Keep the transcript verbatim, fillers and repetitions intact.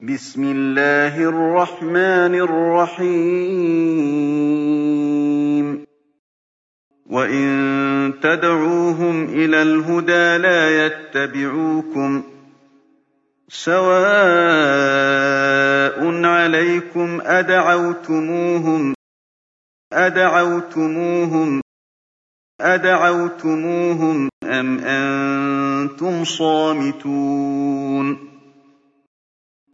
بسم الله الرحمن الرحيم وإن تدعوهم إلى الهدى لا يتبعوكم سواء عليكم أدعوتموهم أدعوتموهم أدعوتموهم أم أنتم صامتون